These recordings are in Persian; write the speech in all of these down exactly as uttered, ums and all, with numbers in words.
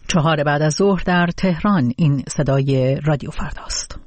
چهار بعد از ظهر در تهران. این صدای رادیو فرداست.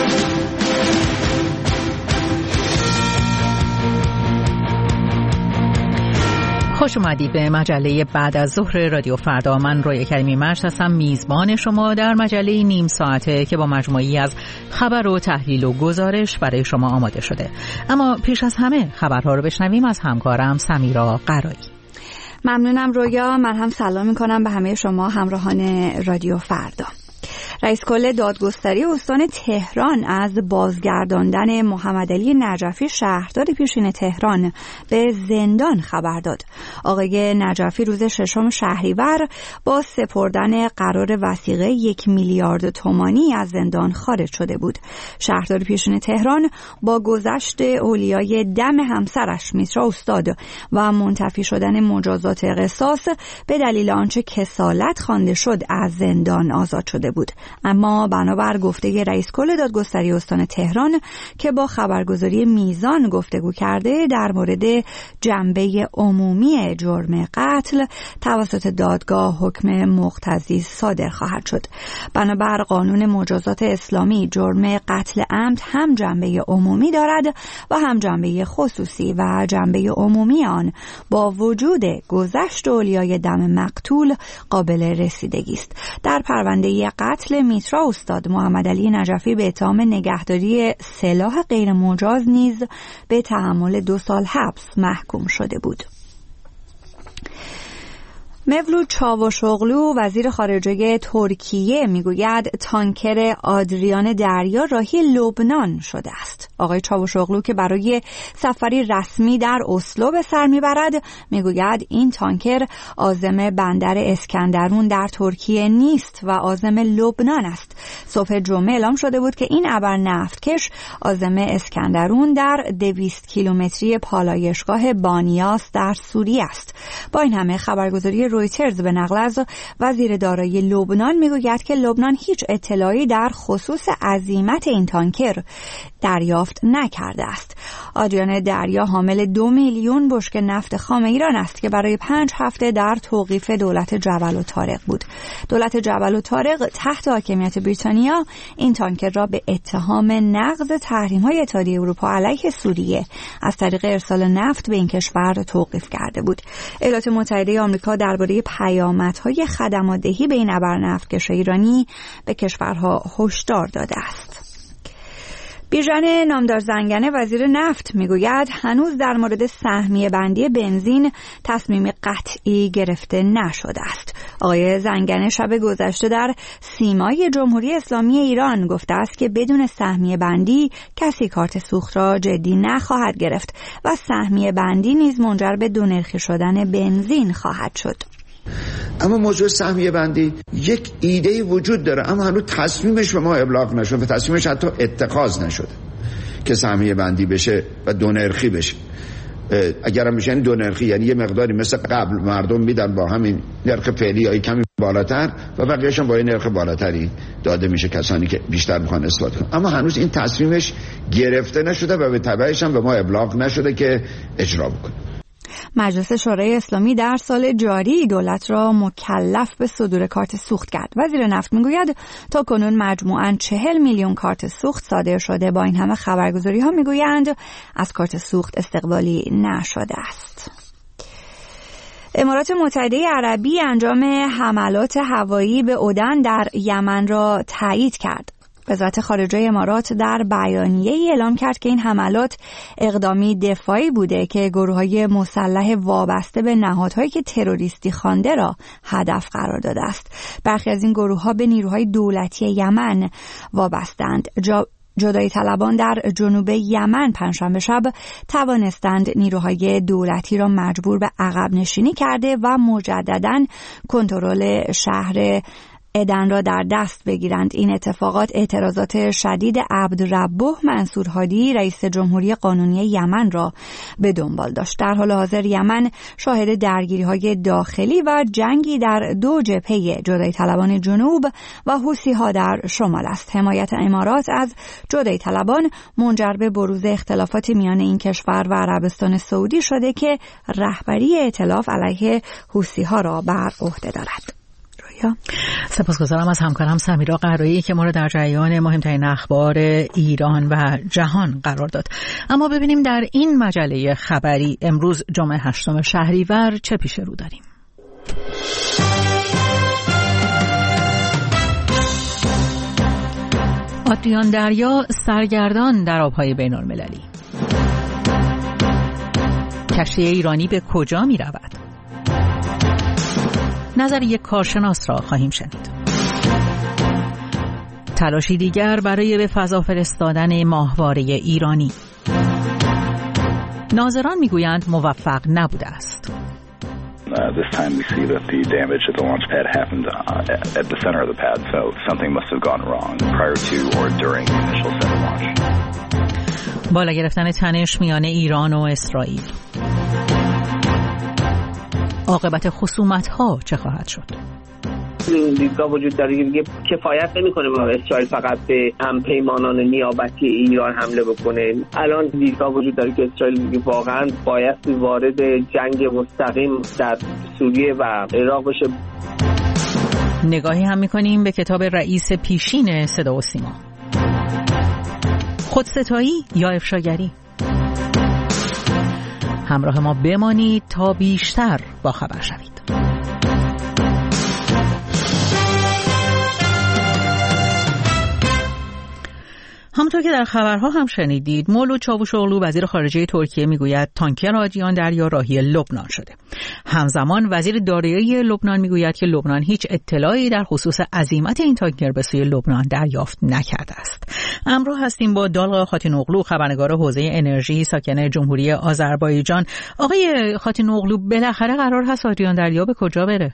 خوش اومدید به مجله بعد از ظهر رادیو فردا. من رویا کریمی مجد هستم، میزبان شما در مجله نیم ساعته که با مجموعی از خبر و تحلیل و گزارش برای شما آماده شده. اما پیش از همه خبرها رو بشنویم از همکارم سمیرا قرایی. ممنونم رویا. من هم سلام میکنم به همه شما همراهان رادیو فردا. رئیس کل دادگستری استان تهران از بازگرداندن محمدعلی نجفی شهردار پیشین تهران به زندان خبر داد. آقای نجفی روز ششم شهریور با سپردن قرار وثیقه یک میلیارد تومانی از زندان خارج شده بود. شهردار پیشین تهران با گذشت اولیای دم همسرش میترا استاد و منتفی شدن مجازات قصاص به دلیل آنچه کسالت خوانده شد از زندان آزاد شده بود. اما بنابر گفته رئیس کل دادگستری استان تهران که با خبرگزاری میزان گفتگو کرده، در مورد جنبه عمومی جرم قتل توسط دادگاه حکم مقتضی صادر خواهد شد. بنابر قانون مجازات اسلامی جرم قتل عمد هم جنبه عمومی دارد و هم جنبه خصوصی و جنبه عمومی آن با وجود گذشت اولیای دم مقتول قابل رسیدگی است. در پرونده قتل میترا استاد محمدعلی نجفی به اتهام نگهداری سلاح غیر مجاز نیز به تحمل دو سال حبس محکوم شده بود. مولود چاوشوغلو وزیر خارجه ترکیه میگوید تانکر آدریان دریا راهی لبنان شده است. آقای چاوشوغلو که برای سفری رسمی در اسلو به سر میبرد میگوید این تانکر عازم بندر اسکندرون در ترکیه نیست و عازم لبنان است. صبح جمعه اعلام شده بود که این ابر نفتکش عازم اسکندرون در دویست کیلومتری پالایشگاه بانیاس در سوریه است. با این همه خبرگزاری رویترز به نقل از وزیر دارایی لبنان میگوید که لبنان هیچ اطلاعی در خصوص عزیمت این تانکر دریافت نکرده است. آدریان دریا حامل دو میلیون بشکه نفت خام ایران است که برای پنج هفته در توقیف دولت جبل الطارق بود. دولت جبل الطارق تحت حاکمیت بریتانیا این تانکر را به اتهام نقض تحریم‌های اتحادیه اروپا علیه سوریه از طریق ارسال نفت به این کشور توقیف کرده بود. ایالات متحده آمریکا درباره پیامدهای خدمات‌دهی به این ابرنفتکش ایرانی به کشورها هشدار داده است. بیژن نامدار زنگنه وزیر نفت میگوید هنوز در مورد سهمیه بندی بنزین تصمیم قطعی گرفته نشده است. آقای زنگنه شب گذشته در سیمای جمهوری اسلامی ایران گفته است که بدون سهمیه بندی کسی کارت سوخت را جدی نخواهد گرفت و سهمیه بندی نیز منجر به دونرخی شدن بنزین خواهد شد. اما موضوع سهمیه بندی یک ایده وجود داره، اما هنوز تصمیمش به ما ابلاغ نشد و تصمیمش حتی اتخاذ نشده که سهمیه بندی بشه و دو نرخی بشه. اگر هم بشه دو نرخی یعنی یه مقداری مثل قبل مردم میدن با همین نرخ فعلی یا کمی بالاتر و بقیه‌اش هم با این نرخ بالاتری داده میشه کسانی که بیشتر میخوان استفاده کنن. اما هنوز این تصمیمش گرفته نشده و به تبعش هم به ما ابلاغ نشده که اجرا بکنه. مجلس شورای اسلامی در سال جاری دولت را مکلف به صدور کارت سوخت کرد. وزیر نفت میگوید تا کنون مجموعاً چهل میلیون کارت سوخت صادر شده. با این همه خبرگزاری ها میگویند از کارت سوخت استقبالی نشده است. امارات متحده عربی انجام حملات هوایی به عدن در یمن را تایید کرد. وزارت خارجه امارات در بیانیه‌ای اعلام کرد که این حملات اقدامی دفاعی بوده که گروه‌های مسلح وابسته به نهادهایی که تروریستی خوانده را هدف قرار داده است. برخی از این گروه‌ها به نیروهای دولتی یمن وابستند. جا جدایی طلبان در جنوب یمن پنجشنبه شب توانستند نیروهای دولتی را مجبور به عقب نشینی کرده و مجدداً کنترل شهر عدن را در دست بگیرند. این اتفاقات اعتراضات شدید عبدالربه منصور هادی رئیس جمهوری قانونی یمن را به دنبال داشت. در حال حاضر یمن شاهد درگیری‌های داخلی و جنگی در دو جبهه جدایی طلبان جنوب و حوثی‌ها در شمال است. حمایت امارات از جدایی طلبان منجر به بروز اختلافات میان این کشور و عربستان سعودی شده که رهبری ائتلاف علیه حوثی‌ها را بر عهده دارد. سپاسگزارم از همکارم سمیرا قرایی که ما رو در جریان مهمترین اخبار ایران و جهان قرار داد. اما ببینیم در این مجله خبری امروز جمعه هشتم شهریور چه پیش رو داریم. آدریان دریا سرگردان در آبهای بین المللی. کشتی ایرانی به کجا می رود؟ نظر یک کارشناس را خواهیم شنید. تلاشی دیگر برای به فضا فرستادن ماهواره ایرانی. ناظران میگویند موفق نبوده است. Uh, this time we see that the damage at the launch pad happened uh, at the center of the pad, so something must have gone wrong prior to or during the initial set of launch. بالا گرفتن تنش میان ایران و اسرائیل. عاقبت خصومت‌ها چه خواهد شد؟ دیدگاه وجود داره که کفایت نمی‌کنه با اسرائیل فقط به هم پیمانان نیابتی ایران حمله بکنه. الان دیدگاه وجود داره که اسرائیل واقعا باید وارد جنگ مستقیم در سوریه و عراق بشه. نگاهی هم می‌کنیم به کتاب رئیس پیشین صدا و سیما. خودستایی یا افشاگری؟ همراه ما بمانید تا بیشتر با خبر شوید. همونطور که در خبرها هم شنیدید، مولود چاوشوغلو وزیر خارجه ترکیه میگوید تانکر آدریان دریا راهی لبنان شده. همزمان وزیر داریایی لبنان میگوید که لبنان هیچ اطلاعی در خصوص عزیمت این تانکر به سوی لبنان دریافت نکرده است. امروز هستیم با دالغا خاتینوغلو، خبرنگار حوزه انرژی ساکن جمهوری آذربایجان. آقای خاتینوغلو، بالاخره قرار هست آدریان دریا به کجا بره؟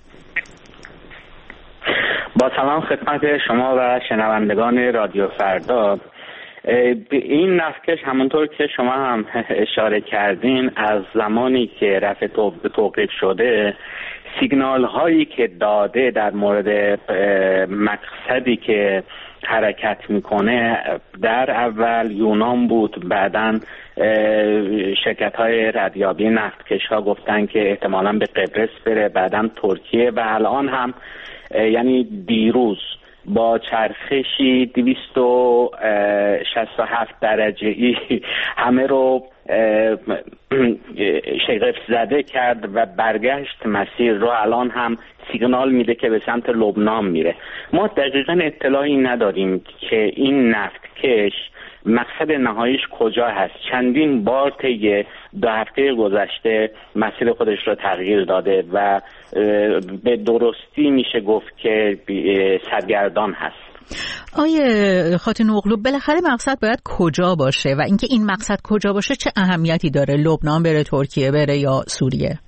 با سلام خدمت شما و شنوندگان رادیو فردا. این نفتکش همونطور که شما هم اشاره کردین از زمانی که رفع توقیف شده سیگنال هایی که داده در مورد مقصدی که حرکت میکنه در اول یونان بود، بعداً شرکت های ردیابی نفتکش ها گفتن که احتمالاً به قبرس بره، بعداً ترکیه و الان هم یعنی دیروز با چرخشی دویست و شصت و هفت درجه ای همه رو شگفت زده کرد و برگشت مسیر رو الان هم سیگنال میده که به سمت لبنان میره. ما دقیقاً اطلاعی نداریم که این نفتکش مقصد نهاییش کجا هست. چندین بار طی دو هفته گذشته مسیر خودش رو تغییر داده و به درستی میشه گفت که سرگردان هست. آیه خاتینوغلو، بالاخره مقصد باید کجا باشه و اینکه این مقصد کجا باشه چه اهمیتی داره؟ لبنان بره، ترکیه بره یا سوریه؟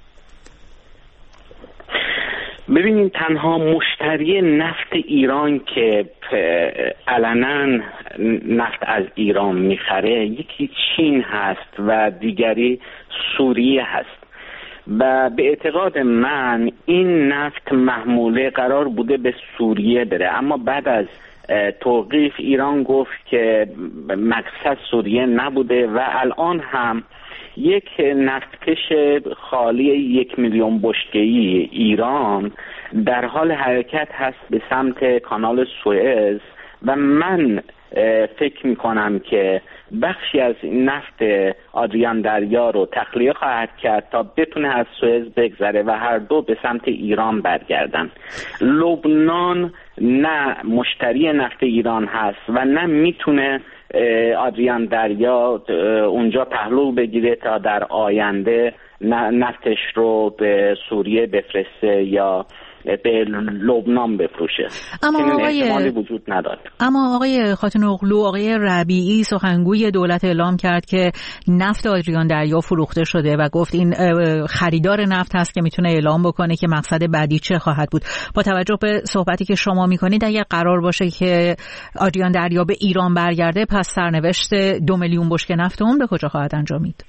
ببینید تنها مشتری نفت ایران که علنا نفت از ایران میخره یکی چین هست و دیگری سوریه هست و به اعتقاد من این نفت محموله قرار بوده به سوریه بره، اما بعد از توقیف ایران گفت که مقصد سوریه نبوده و الان هم یک نفتکش خالی یک میلیون بشکه‌ای ایران در حال حرکت هست به سمت کانال سوئز و من فکر میکنم که بخشی از نفت آدریان دریا رو تخلیه خواهد کرد تا بتونه از سوئز بگذره و هر دو به سمت ایران برگردن. لبنان نه مشتری نفت ایران هست و نه میتونه آدریان دریا اونجا پهلو بگیره تا در آینده نفتش رو به سوریه بفرسته یا به لبنان بفروشه. اما آقای احتمالی وجود نداره. اما آقای خاتینوغلو، آقای ربیعی سخنگوی دولت اعلام کرد که نفت آدریان دریا فروخته شده و گفت این خریدار نفت هست که میتونه اعلام بکنه که مقصد بعدی چه خواهد بود. با توجه به صحبتی که شما میکنید اگر قرار باشه که آدریان دریا به ایران برگرده، پس سرنوشت دو میلیون بشکه نفت اون به کجا خواهد انجامید؟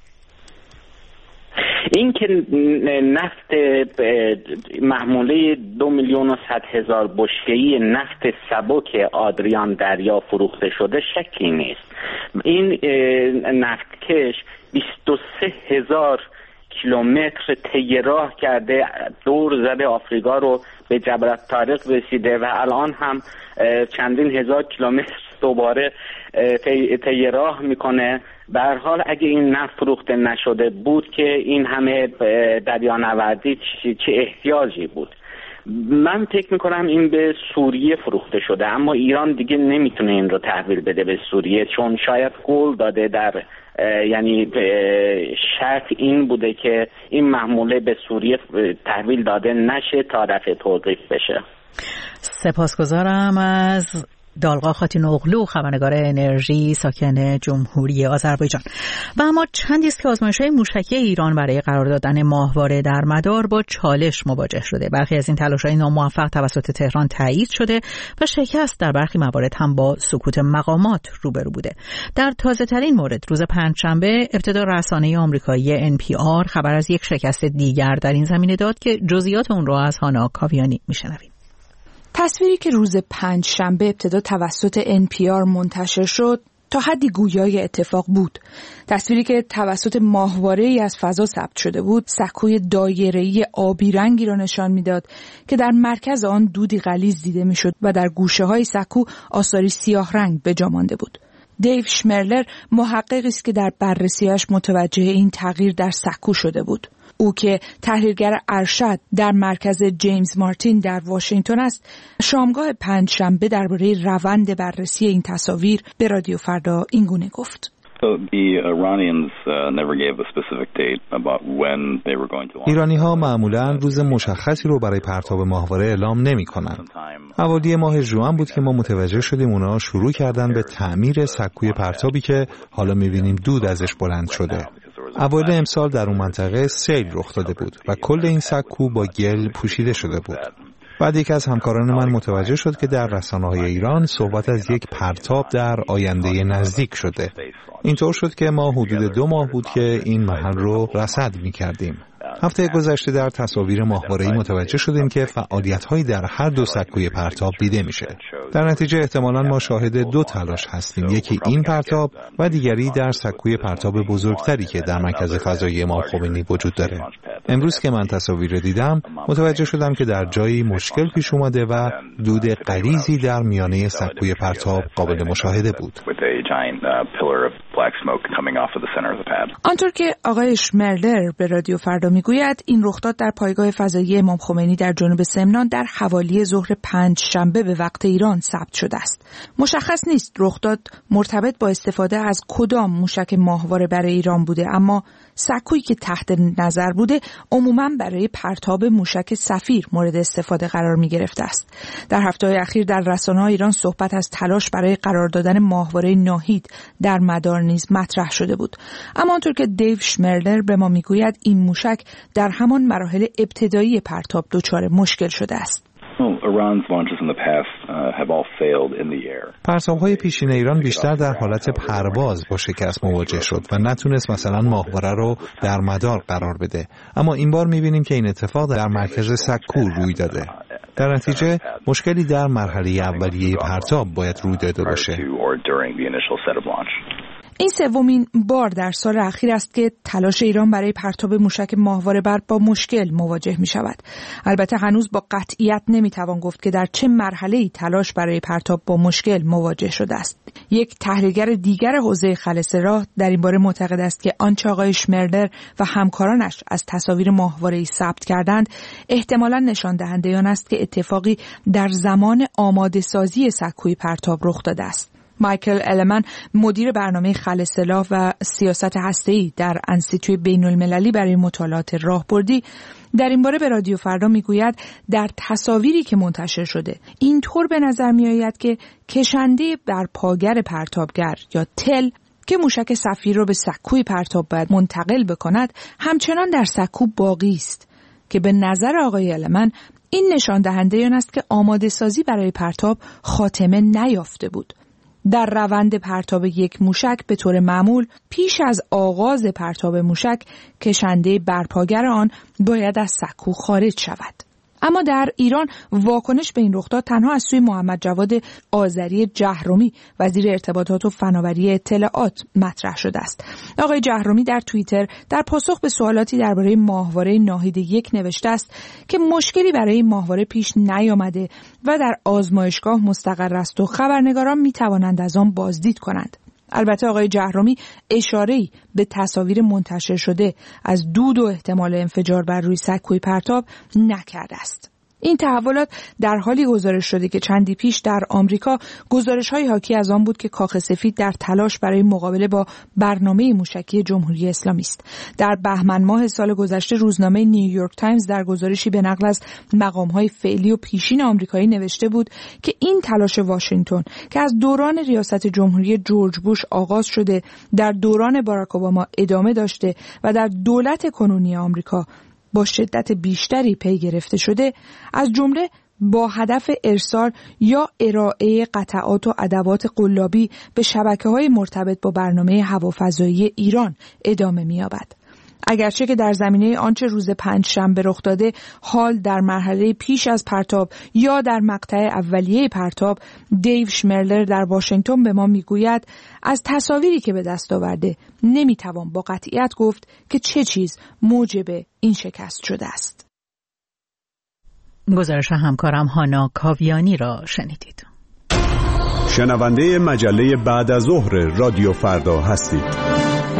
این که نفت محموله دو میلیون و صد هزار بشکه‌ای نفت سبک آدریان دریا فروخته شده شکی نیست. این نفتکش بیست و سه هزار کیلومتر طی راه کرده، دور زده آفریقا رو به جبل الطارق رسیده و الان هم چندین هزار کیلومتر دوباره طی راه میکنه. به هر حال اگه این نفت فروخته نشده بود که این همه دریانوردی چه احتیاجی بود؟ من فکر میکنم این به سوریه فروخته شده، اما ایران دیگه نمیتونه این رو تحویل بده به سوریه، چون شاید قول داده در یعنی شرط این بوده که این محموله به سوریه تحویل داده نشه تا رفع توقیف بشه. سپاسگزارم از دالغا خاتین اغلو، خبرنگار انرژی ساکن جمهوری آذربایجان. و اما چندی است که آزمایش‌های موشکی ایران برای قرار دادن ماهواره در مدار با چالش مواجه شده. برخی از این تلاش‌های ناموفق توسط تهران تایید شده و شکست در برخی موارد هم با سکوت مقامات روبرو بوده. در تازه‌ترین مورد روز پنجشنبه ابتدا رسانه آمریکایی ان پی آر خبر از یک شکست دیگر در این زمینه داد که جزئیات اون رو از هانا کاویانی میشنویم. تصویری که روز پنج شنبه ابتدا توسط ان پی آر منتشر شد تا حدی گویای اتفاق بود. تصویری که توسط ماهواره‌ای از فضا ثبت شده بود، سکوی دایره‌ای آبی رنگی را نشان می‌داد که در مرکز آن دودی غلیظ دیده می‌شد و در گوشه‌های سکو آثاری سیاه رنگ به جا مانده بود. دیو شمرلر محققی است که در بررسی‌اش متوجه این تغییر در سکو شده بود. او که تحلیلگر ارشد در مرکز جیمز مارتین در واشنگتن است، شامگاه پنجشنبه درباره روند بررسی این تصاویر به رادیو فردا اینگونه گفت: ایرانی ها معمولاً روز مشخصی رو برای پرتاب ماهواره اعلام نمی کنند. حوالی ماه ژوئن بود که ما متوجه شدیم اونا شروع کردن به تعمیر سکوی پرتابی که حالا می بینیم دود ازش بلند شده. اوایل امسال در اون منطقه سیل رخ داده بود و کل این سکو با گل پوشیده شده بود. بعد یکی از همکاران من متوجه شد که در رسانه‌های ایران صحبت از یک پرتاب در آینده نزدیک شده. اینطور شد که ما حدود دو ماه بود که این محل رو رصد می‌کردیم. هفته گذشته در تصاویر ماهواره‌ای متوجه شدیم که فعالیت‌هایی در هر دو سکوی پرتاب دیده میشه. در نتیجه احتمالاً ما شاهد دو تلاش هستیم، یکی این پرتاب و دیگری در سکوی پرتاب بزرگتری که در مرکز فضایی امام خمینی وجود داره. امروز که من تصاویر دیدم متوجه شدم که در جایی مشکل پیش اومده و دود غلیظی در میانه سکوی پرتاب قابل مشاهده بود. آنطور که آقای شمرلر به رادیو فردا میگوید، این رخداد در پایگاه فضایی امام خمینی در جنوب سمنان در حوالی ظهر پنج شنبه به وقت ایران ثبت شده است. مشخص نیست رخداد مرتبط با استفاده از کدام موشک ماهواره برای ایران بوده، اما سکویی که تحت نظر بوده عموماً برای پرتاب موشک سفیر مورد استفاده قرار می گرفته است. در هفته‌های اخیر در رسانه‌های ایران صحبت از تلاش برای قرار دادن ماهواره ناهید در مدار نیز مطرح شده بود. اما آنطور که دیو شمرلر به ما میگوید، این موشک در همان مراحل ابتدایی پرتاب دچار مشکل شده است. پرتاب‌های پیشین ایران بیشتر در حالت پرواز با شکست مواجه شد و نتونست مثلا ماهواره رو در مدار قرار بده. اما این بار می‌بینیم که این اتفاق در مرکز سکو روی داده. در نتیجه مشکلی در مرحله اولیه پرتاب باید روی داده باشه. این سومین بار در سال اخیر است که تلاش ایران برای پرتاب موشک ماهواره بر با مشکل مواجه می شود. البته هنوز با قطعیت نمی توان گفت که در چه مرحله‌ای تلاش برای پرتاب با مشکل مواجه شده است. یک تحلیلگر دیگر حوزه خالص راه در این باره معتقد است که آنچه آقای شمرلر و همکارانش از تصاویر ماهواره‌ای ثبت کردند احتمالاً نشان دهنده آن است که اتفاقی در زمان آماده سازی سکوی پرتاب رخ داده است. مایکل المن، مدیر برنامه خلسلاح و سیاست هسته‌ای در انستیتوی بین‌المللی برای مطالعات راهبردی، در این باره به رادیو فردا میگوید در تصاویری که منتشر شده اینطور به نظر میآید که کشنده بر پاگر پرتابگر یا تل که موشک سفیر را به سکوی پرتاب باید منتقل بکند همچنان در سکو باقی است، که به نظر آقای المن این نشان دهنده آن است که آماده سازی برای پرتاب خاتمه نیافته بود. در روند پرتاب یک موشک به طور معمول پیش از آغاز پرتاب موشک کشنده برپاگر آن باید از سکو خارج شود. اما در ایران واکنش به این رخداد تنها از سوی محمد جواد آذری جهرمی وزیر ارتباطات و فناوری اطلاعات مطرح شده است. آقای جهرمی در توییتر در پاسخ به سوالاتی درباره ماهواره ناهید یک نوشته است که مشکلی برای این ماهواره پیش نیامده و در آزمایشگاه مستقر است و خبرنگاران می توانند از آن بازدید کنند. البته آقای جهرمی اشاره‌ای به تصاویر منتشر شده از دود و احتمال انفجار بر روی سکوی پرتاب نکرده است. این تحولات در حالی گزارش شده که چندی پیش در آمریکا گزارش‌های حاکی از آن بود که کاخ سفید در تلاش برای مقابله با برنامه موشکی جمهوری اسلامی است. در بهمن ماه سال گذشته روزنامه نیویورک تایمز در گزارشی به نقل از مقام‌های فعلی و پیشین آمریکایی نوشته بود که این تلاش واشنگتن که از دوران ریاست جمهوری جورج بوش آغاز شده، در دوران باراک اوباما ادامه داشته و در دولت کنونی آمریکا با شدت بیشتری پی گرفته شده، از جمله با هدف ارسال یا ارائه قطعات و ادوات قلابی به شبکه‌های مرتبط با برنامه هوافضایی ایران ادامه می‌یابد. اگرچه که در زمینه آنچه روز پنجشنبه رخ داده حال در مرحله پیش از پرتاب یا در مقطع اولیه پرتاب، دیو شمرلر در واشنگتن به ما میگوید از تصاویری که به دست آورده نمیتوان با قطعیت گفت که چه چیز موجب این شکست شده است. گزارش همکارم هانا کاویانی را شنیدید. شنونده مجله بعد از ظهر رادیو فردا هستید.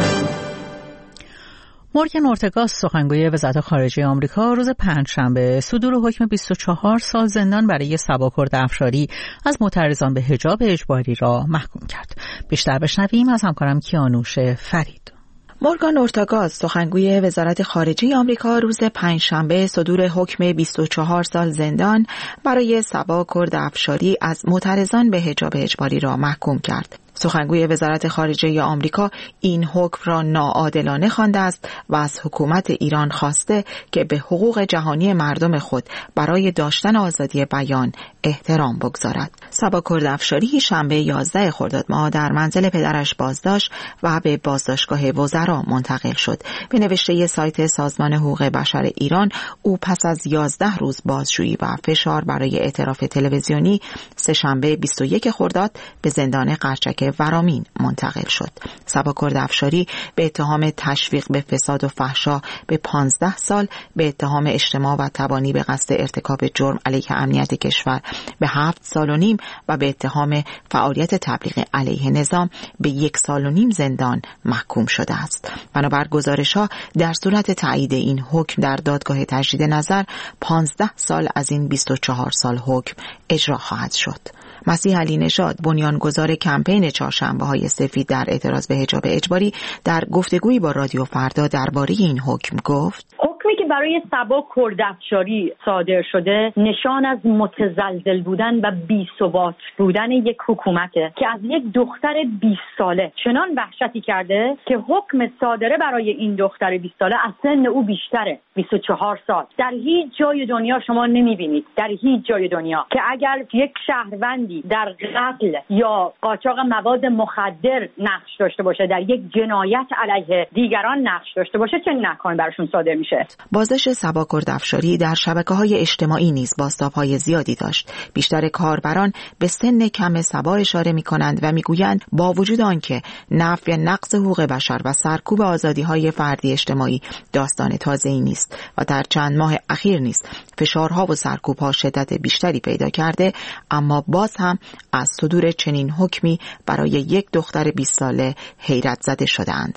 مورگان اورتگا سخنگوی وزارت خارجه آمریکا روز پنجشنبه صدور حکم بیست و چهار سال زندان برای سباکرد افشاری از معترضان به حجاب اجباری را محکوم کرد. بیشتر بشنویم از همکارم کیانوش فرید. مورگان اورتگا سخنگوی وزارت خارجه آمریکا روز پنجشنبه صدور حکم بیست و چهار سال زندان برای سباکرد افشاری از معترضان به حجاب اجباری را محکوم کرد. سخنگوی وزارت خارجه آمریکا این حکم را ناعادلانه خوانده است و از حکومت ایران خواسته که به حقوق جهانی مردم خود برای داشتن آزادی بیان احترام بگذارد. سباکرد افشاری شنبه یازده خرداد ماه در منزل پدرش بازداشت و به بازداشتگاه وزرا منتقل شد. به نوشته سایت سازمان حقوق بشر ایران، او پس از یازده روز بازجویی و فشار برای اعتراف تلویزیونی سه‌شنبه بیست و یک خرداد به زندان قرچک ورامین منتقل شد. سباکرد افشاری به اتهام تشویق به فساد و فحشا به پانزده سال، به اتهام اجتماع و تبانی به قصد ارتکاب جرم علیه امنیت کشور به هفت سال و نیم و به اتهام فعالیت تبلیغ علیه نظام به یک سال و نیم زندان محکوم شده است. بنابر گزارش‌ها در صورت تایید این حکم در دادگاه تجدید نظر پانزده سال از این بیست و چهار سال حکم اجرا خواهد شد. مسیح علی نژاد، بنیانگذار کمپین چهارشنبه‌های سفید در اعتراض به حجاب اجباری، در گفتگویی با رادیو فردا درباره این حکم گفت: حکمی که برای سباکرد افشاری صادر شده نشان از متزلزل بودن و بی‌ثبات بودن یک حکومته که از یک دختر بیست ساله چنان وحشتی کرده که حکم صادره برای این دختر بیست ساله از سن او بیشتره، بیست و چهار سال. در هیچ جای دنیا شما نمی‌بینید، در هیچ جای دنیا، که اگر یک شهروندی در قتل یا قاچاق مواد مخدر نقش داشته باشه، در یک جنایت علیه دیگران نقش داشته باشه، چه نکنه براشون صادر میشه. بازداشت سباکرد افشاری در شبکه‌های اجتماعی نیز بازتاب‌های زیادی داشت. بیشتر کاربران به سن کم صبا اشاره می‌کنند و می‌گویند با وجود آنکه نفی نقض حقوق بشر و سرکوب آزادی‌های فردی اجتماعی داستان تازه‌ای نیست و در چند ماه اخیر نیز فشارها و سرکوب‌ها شدت بیشتری پیدا کرده، اما باز هم از صدور چنین حکمی برای یک دختر بیست ساله حیرت زده شدند.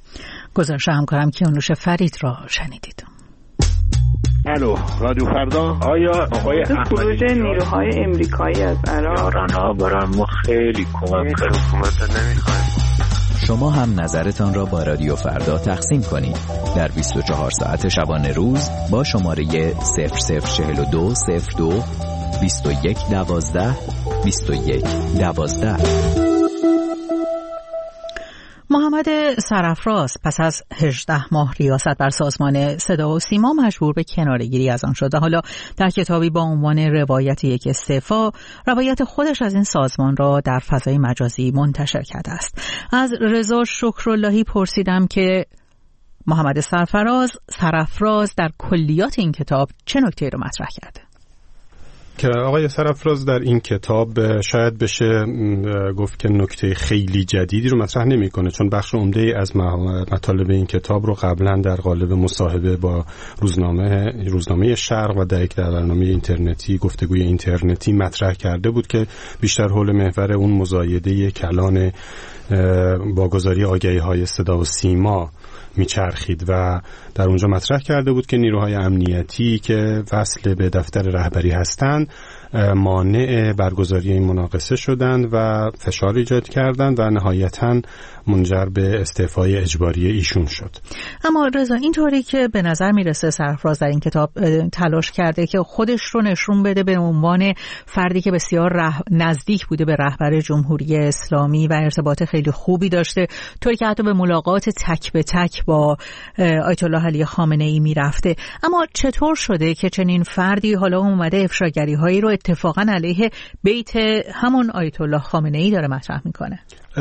گزارش همکارم کیانوش فرید را شنیدید. الو، رادیو فردا. آیا آقای خروج نیروهای امریکایی از عراق ایران‌ها برای ما خیلی کمک کرد. حکومت نمی‌خوایم. شما هم نظرتان را با رادیو فردا تقسیم کنید در بیست و چهار ساعت شبانه روز با شماره صفر صفر چهل و دو صفر دو بیست و یک دوازده بیست و یک دوازده. محمد سرافراز پس از هجده ماه ریاست بر سازمان صدا و سیما مجبور به کناره‌گیری از آن شد و حالا در کتابی با عنوان روایت یک استعفا روایت خودش از این سازمان را در فضای مجازی منتشر کرده است. از رضا شکراللهی پرسیدم که محمد سرفراز سرافراز در کلیات این کتاب چه نکته‌ای را مطرح کرده؟ که آقای سرافراز در این کتاب شاید بشه گفت که نکته خیلی جدیدی رو مطرح نمی‌کنه، چون بخش عمده از مطالب این کتاب رو قبلا در قالب مصاحبه با روزنامه روزنامه شرق و در یک در برنامه اینترنتی گفتگوی اینترنتی مطرح کرده بود که بیشتر حول محور اون مزایده کلان باگذاری آگهی‌های صدا و سیما میچرخید و در اونجا مطرح کرده بود که نیروهای امنیتی که وصل به دفتر رهبری هستند مانع برگزاری این مناقصه شدند و فشار ایجاد کردند و نهایتاً منجر به استعفای اجباری ایشون شد. اما رضا اینطوری که به نظر میرسه سرفراز در این کتاب تلاش کرده که خودش رو نشون بده به عنوان فردی که بسیار ره... نزدیک بوده به رهبر جمهوری اسلامی و ارتباط خیلی خوبی داشته، طوری که حتی به ملاقات تک به تک با آیت الله علی خامنه ای میرفته. اما چطور شده که چنین فردی حالا اومده افشاگری هایی رو اتفاقا علیه بیت همون آیت الله خامنه ای داره مطرح میکنه؟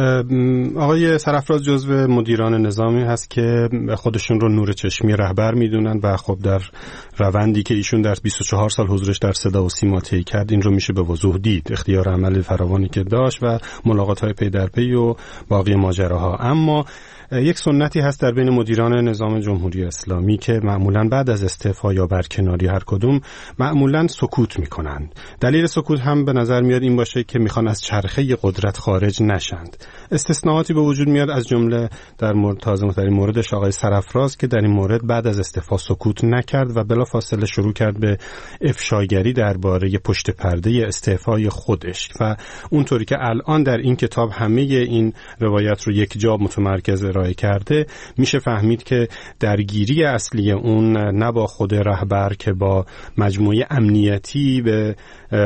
آقای سرافراز جزو مدیران نظامی هست که خودشون رو نور چشمی رهبر میدونن و خب در روندی که ایشون در بیست و چهار سال حضورش در صدا و سیما طی کرد این رو میشه به وضوح دید، اختیار عمل فراوانی که داشت و ملاقات‌های پی در پی و باقی ماجراها. اما یک سنتی هست در بین مدیران نظام جمهوری اسلامی که معمولاً بعد از استعفا یا برکناری هر کدوم معمولاً سکوت میکنن. دلیل سکوت هم به نظر میاد این باشه که میخوان از چرخه قدرت خارج نشند. استثناءاتی به وجود میاد، از جمله در مورد تازه متری موردش آقای سرافراز که در این مورد بعد از استعفا سکوت نکرد و بلافاصله شروع کرد به افشاگری درباره پشت پرده استعفای خودش و اونطوری که الان در این کتاب همه این روایت رو یک جا متمرکز ارائه کرده، میشه فهمید که درگیری اصلی اون نه با خود رهبر که با مجموعه امنیتی به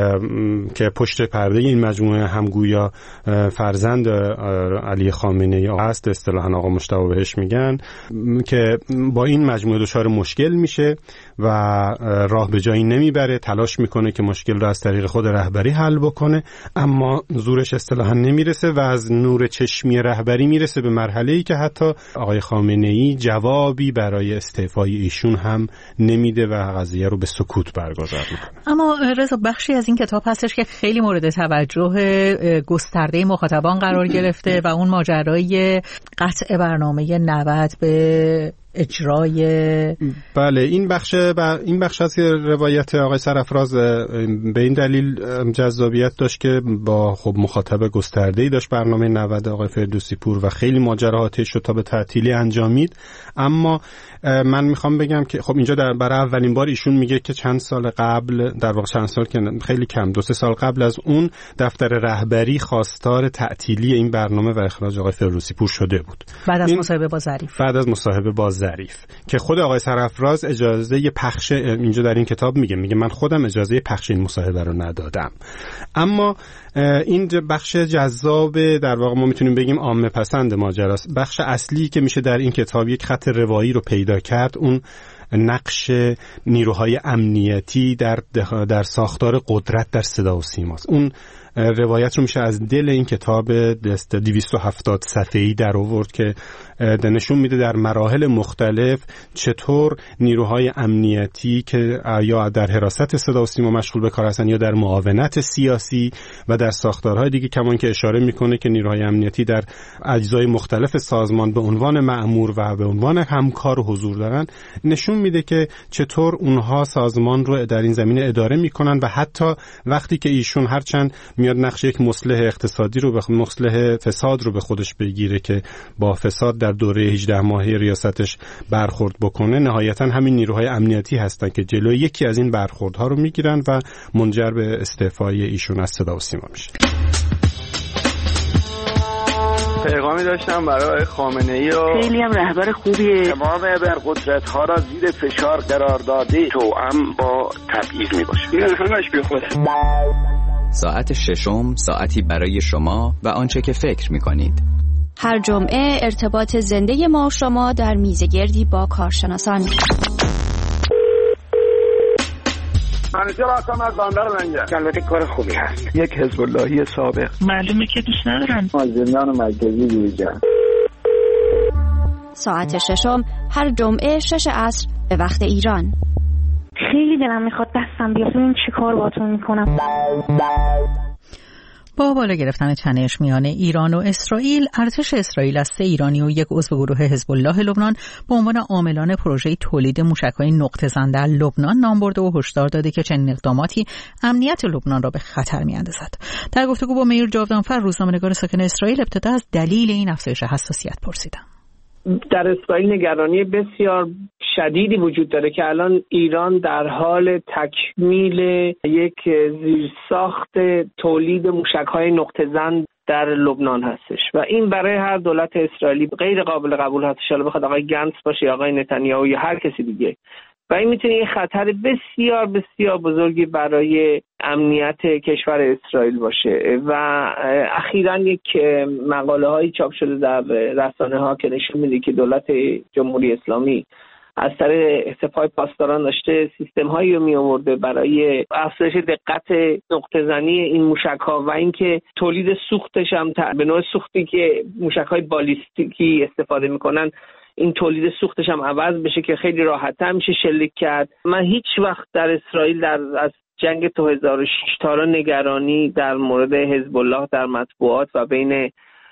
که پشت پرده این مجموعه همگویا فرزند علی خامنه ای است، اصطلاحاً آقا مجتبی بهش میگن، که با این مجموعه دچار مشکل میشه و راه به جایی نمیبره، تلاش میکنه که مشکل رو از طریق خود رهبری حل بکنه، اما زورش اصطلاحاً نمیرسه و از نور چشمی رهبری میرسه به مرحله‌ای که حتی آقای خامنه ای جوابی برای استعفای ایشون هم نمیده و قضیه رو به سکوت برگزار میکنه. اما رضا بخشی از این کتاب هستش که خیلی مورد توجه گسترده مخاطبان قرار گرفته و اون ماجرای قطع برنامه نود به اجرای بله این بخش ب... این بخش از روایت آقای سرافراز به این دلیل جذابیت داشت که با خب مخاطب گسترده‌ای داشت برنامه نود آقای فردوسی پور و خیلی ماجراها طی شد تا به تعطیلی انجامید. اما من میخوام بگم که خب اینجا در برای اولین بار ایشون میگه که چند سال قبل، در واقع چند سال که خیلی کم، دو سه سال قبل از اون دفتر رهبری خواستار تعطیلی این برنامه و اخراج آقای فردوسی پور شده بود بعد از مصاحبه با ظریف بعد از مصاحبه با ظریف که خود آقای سرافراز اجازه پخش اینجا در این کتاب میگه میگه من خودم اجازه پخش این مصاحبه رو ندادم. اما این بخش جذاب در واقع ما میتونیم بگیم عامه پسند ماجراست. بخش اصلی که میشه در این کتاب یک خط روایی رو پیدا کرد اون نقش نیروهای امنیتی در در ساختار قدرت در صدا و سیماست. اون روایت رو میشه از دل این کتاب دویست و هفتاد صفحه‌ای در آورد که نشون میده در مراحل مختلف چطور نیروهای امنیتی که یا در حراست صدا و سیما مشغول به کار هستن یا در معاونت سیاسی و در ساختارهای دیگه، کمان که اشاره میکنه که نیروهای امنیتی در اجزای مختلف سازمان به عنوان مأمور و به عنوان همکار حضور دارن، نشون میده که چطور اونها سازمان رو در این زمینه اداره میکنن و حتی وقتی که ایشون هرچند میاد نقش یک مصلح اقتصادی رو به مصلح فساد رو به خودش بگیره که با فساد در دوره هجده ماهه ریاستش برخورد بکنه، نهایتا همین نیروهای امنیتی هستن که جلوی یکی از این برخوردها رو میگیرن و منجر به استعفای ایشون از صدا و سیما میشه. پیغامی داشتم برای خامنه ای و خیلی هم رهبر خوبیه، تمام ابرقدرت ها را زیر فشار قرار داده، توأم با تبعیض میباشه. این همش بی خوده. ساعت ششم، ساعتی برای شما و آنچه که فکر میکنید. هر جمعه ارتباط زنده ما شما در میزگردی با کارشناسان. منیجر هستم از بندر منجر. البته کار خوبی هست. یک حزب اللهی سابق. معلومه که دوست ندارن. از زندان مرکزی بیرون. ساعت ششم هر جمعه شش عصر به وقت ایران. خیلی دلم میخواد دستم بیاد ببینم چی کار باهاتون میکنم. با بالا گرفتن تنش میان ایران و اسرائیل، ارتش اسرائیل از سه ایرانی و یک عضو گروه حزب الله لبنان به عنوان عاملان پروژه تولید موشک‌های نقطه‌زن در لبنان نام برده و هشدار داده که چنین اقداماتی امنیت لبنان را به خطر می‌اندازد. در گفتگو با میر جاودانفر، روزنامه‌نگار ساکن اسرائیل، ابتدا از دلیل این افزایش حساسیت پرسیدم. در اسرائیل نگرانی بسیار شدیدی وجود داره که الان ایران در حال تکمیل یک زیرساخت تولید موشک‌های نقطه‌زن در لبنان هستش و این برای هر دولت اسرائیلی غیر قابل قبول هست، ان بخواد آقای گنتس باشه یا آقای نتانیاهو یا هر کسی دیگه، و این میتونه یه خطر بسیار بسیار بزرگی برای امنیت کشور اسرائیل باشه. و اخیراً یک مقاله هایی چاپ شده در رسانه ها که نشون میده که دولت جمهوری اسلامی از طریق سپاه پاسداران داشته سیستم هایی رو می آورده برای افزایش دقت نقطه زنی این موشک ها و اینکه تولید سوختش هم به نوع سوختی که موشک های بالیستیکی استفاده میکنن، این تولید سوختش هم عوض بشه که خیلی راحت‌تر میشه شلیک کرد. من هیچ وقت در اسرائیل در از جنگ دو هزار و شش تا نگرانی در مورد حزب الله در مطبوعات و بین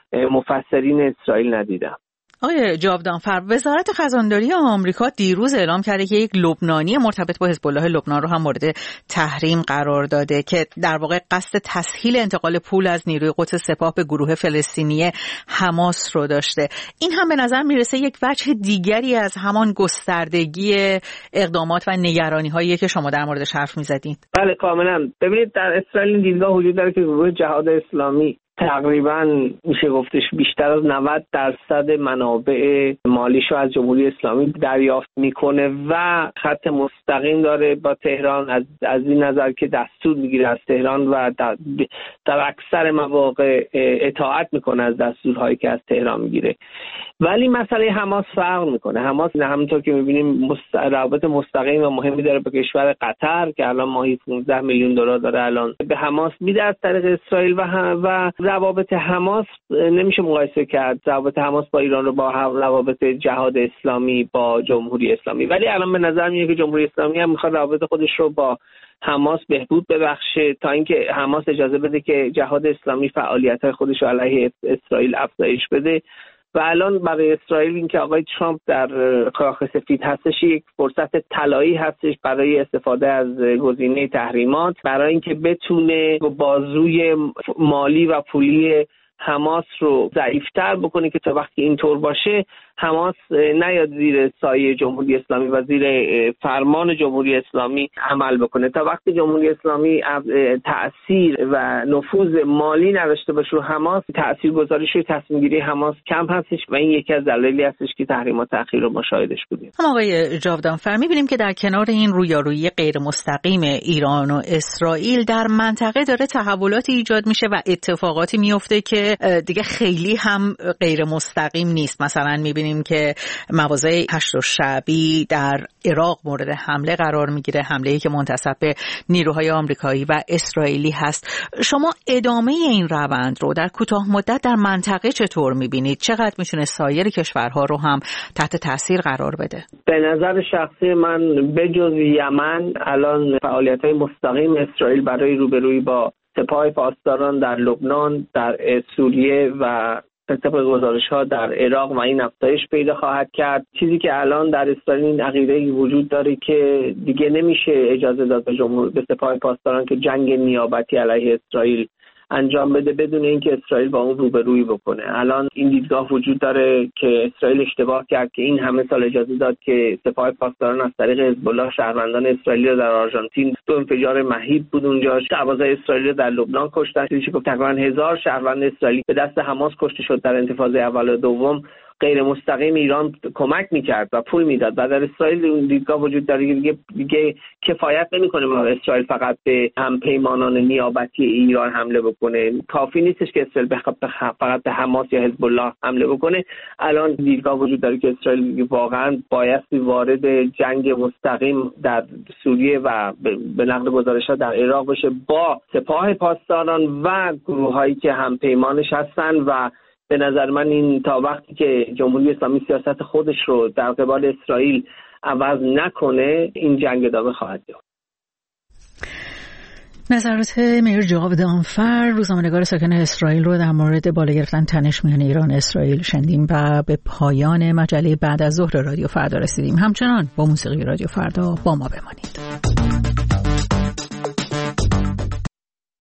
مفسرین اسرائیل ندیدم. آقای جاودانفر، وزارت خزانداری آمریکا دیروز اعلام کرده که یک لبنانی مرتبط با حزب الله لبنان رو هم مورد تحریم قرار داده که در واقع قصد تسهیل انتقال پول از نیروی قدس سپاه به گروه فلسطینی حماس رو داشته. این هم به نظر میرسه یک وجه دیگری از همان گستردگی اقدامات و نگرانی هایی که شما در موردش حرف میزدین. بله کاملا. ببینید در اسرائیل دیدگاه وجود داره که گروه جهاد اسلامی تقریبا میشه گفتش بیشتر از نود درصد منابع مالیشو از جمهوری اسلامی دریافت میکنه و خط مستقیم داره با تهران، از از این نظر که دستور میگیره از تهران و در, در اکثر مواقع اطاعت میکنه از دستورهایی که از تهران میگیره. ولی مسئله حماس فرق میکنه. حماس همونطور که میبینیم مست... روابط مستقیم و مهمی داره با کشور قطر که الان ماهی پانزده میلیون دلار داره الان به حماس میده از طریق اسرائیل و هم... و روابط حماس نمیشه مقایسه کرد روابط حماس با ایران رو با روابط جهاد اسلامی با جمهوری اسلامی. ولی الان به نظر میاد که جمهوری اسلامی هم میخواد روابط خودش رو با حماس بهبود ببخشه تا اینکه حماس اجازه بده که جهاد اسلامی فعالیت‌های خودش رو علیه اسرائیل افزایش بده. و الان برای اسرائیل این که آقای ترامپ در کاخ سفید هستش یک فرصت طلایی هستش برای استفاده از گزینه تحریمات، برای اینکه بتونه بازوی مالی و پولی حماس رو ضعیف‌تر بکنه که تا وقتی اینطور باشه حماس نیاد زیر سایه جمهوری اسلامی و زیر فرمان جمهوری اسلامی عمل بکنه. تا وقتی جمهوری اسلامی تأثیر و نفوذ مالی نداشته باشه رو حماس، تاثیرگذاریش روی تصمیم گیری حماس کم هستش و این یکی از دلایلی هستش که تحریمات اخیر رو مشاهدهش بودیم. هم آقای جاودانفر، می‌بینیم که در کنار این رویارویی غیر مستقیم ایران و اسرائیل در منطقه داره تحولاتی ایجاد میشه و اتفاقاتی میفته که دیگه خیلی هم غیر مستقیم نیست. مثلا می‌بینیم که مواضع هشت شعبی در عراق مورد حمله قرار میگیره، حمله‌ای که منتسب به نیروهای آمریکایی و اسرائیلی هست. شما ادامه این روند رو در کوتاه مدت در منطقه چطور میبینید؟ چقدر میتونه سایر کشورها رو هم تحت تاثیر قرار بده؟ به نظر شخصی من بجز یمن الان فعالیت‌های مستقیم اسرائیل برای روبرویی با سپاه پاسداران در لبنان، در سوریه و طبق گزارش‌ها در عراق و این افزایش پیدا خواهد کرد. چیزی که الان در اسرائیل این عقیده وجود داره که دیگه نمیشه اجازه داد به جمهور به سپاه پاسداران که جنگ نیابتی علیه اسرائیل انجام بده بدون اینکه اسرائیل با اون روبرویی بکنه. الان این دیدگاه وجود داره که اسرائیل اشتباه کرد که این همه سال اجازه داد که سپاه پاسداران از طریق حزب الله شهروندان اسرائیلی رو در آرژانتین، دو انفجار مهیب بود اونجا، سربازای اسرائیلی در لبنان کشتن. چیزی که تقریبا هزار شهروند اسرائیلی به دست حماس کشته شد در انتفاضه اول و دوم. غیر مستقیم ایران کمک میکرد و پول میداد و در اسرائیل اون دیدگاه وجود داره دیگه, دیگه کفایت نمیکنه ما اسرائیل فقط به هم پیمانان نیابتی ایران حمله بکنه. کافی نیستش که اسرائیل فقط به حماس یا حزب الله حمله بکنه. الان دیدگاه وجود داره که اسرائیل واقعا بایستی وارد جنگ مستقیم در سوریه و به نقل گزارش‌ها در عراق بشه با سپاه پاسداران و گروهایی که هم پیمانش هستن. و به نظر من این تا وقتی که جمهوری اسلامی سیاست خودش رو در قبال اسرائیل عوض نکنه این جنگ ادامه خواهد یافت. نظرات میر جاودانفر، روزنامه‌نگار ساکن اسرائیل رو در مورد بالا گرفتن تنش میان ایران و اسرائیل شنیدیم و به پایان مجله بعد از ظهر رادیو فردا رسیدیم. همچنان با موسیقی رادیو فردا با ما بمانید.